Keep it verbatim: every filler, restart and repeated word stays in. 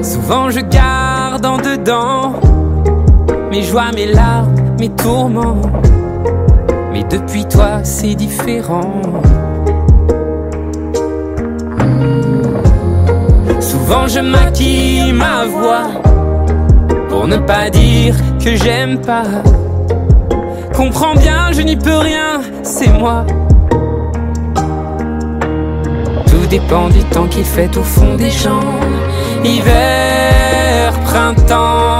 Souvent je garde en dedans mes joies, mes larmes, mes tourments. Mais depuis toi c'est différent. Souvent je maquille ma voix pour ne pas dire que j'aime pas. Comprends bien, je n'y peux rien, c'est moi. Tout dépend du temps qu'il fait au fond des champs. Hiver, printemps,